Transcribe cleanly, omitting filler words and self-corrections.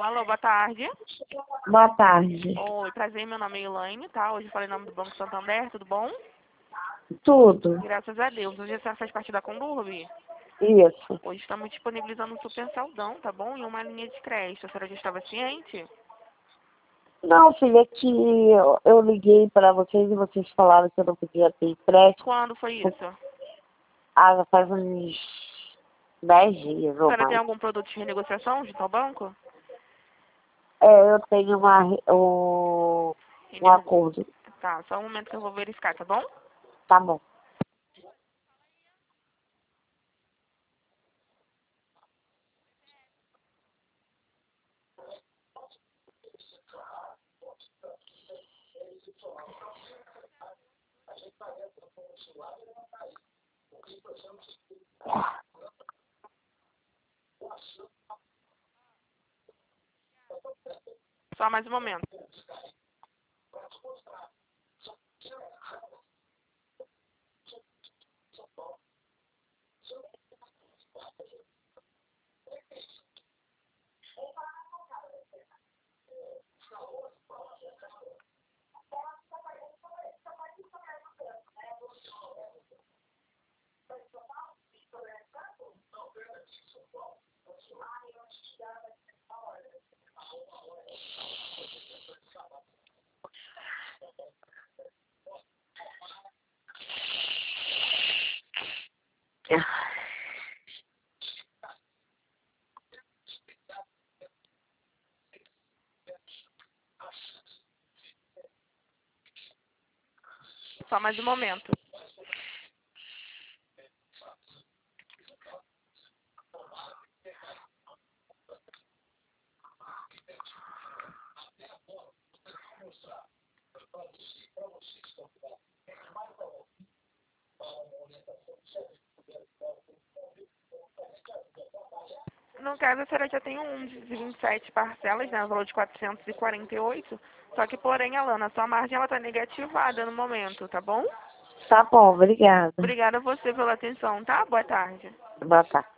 Alô, boa tarde. Boa tarde. Oi, prazer, meu nome é Elaine, tá? Hoje eu falei em nome do Banco Santander, tudo bom? Tudo. Graças a Deus. Hoje você faz parte da Condurb. Isso. Hoje estamos disponibilizando um super saldão, tá bom? E uma linha de crédito. A senhora já estava ciente? Não, filha, é que eu liguei para vocês e vocês falaram que eu não podia ter empréstimo. Quando foi isso? Ah, faz uns 10 dias A ou senhora tem mais. algum produto de renegociação junto ao banco? Eu tenho um Renego... acordo. Tá, só um momento que eu vou verificar, tá bom? Tá bom. Só mais um momento. Só mais um momento. No caso, a senhora já tem um de 27 parcelas, né? O valor de 448. Só que, porém, Alana, a sua margem ela tá negativada no momento, tá bom? Tá bom, obrigada. Obrigada a você pela atenção, tá? Boa tarde. Boa tarde.